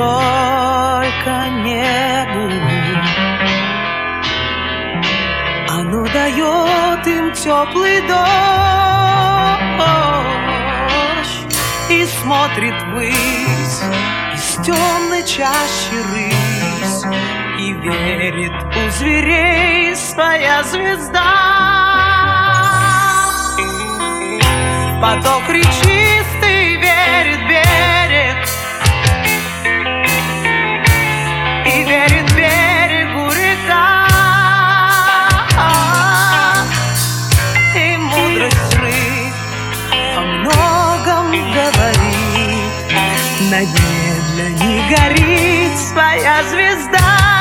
только небу. Оно дает им теплый дождь и смотрит ввысь из темной чащи рысь, и верит, у зверей своя звезда. Поток речистый верит берег, и верит берегу река. И мудрость рыб о многом говорит, на дне для них горит своя звезда.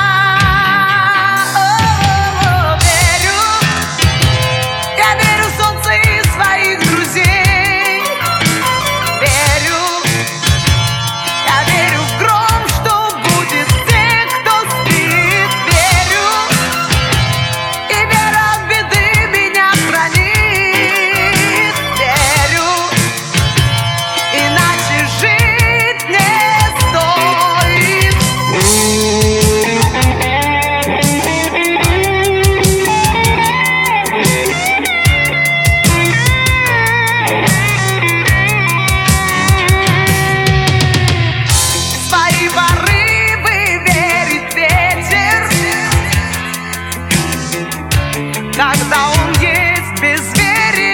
Когда он есть, без веры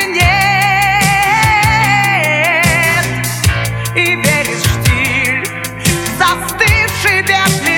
нет, и верит в штиль, застывший без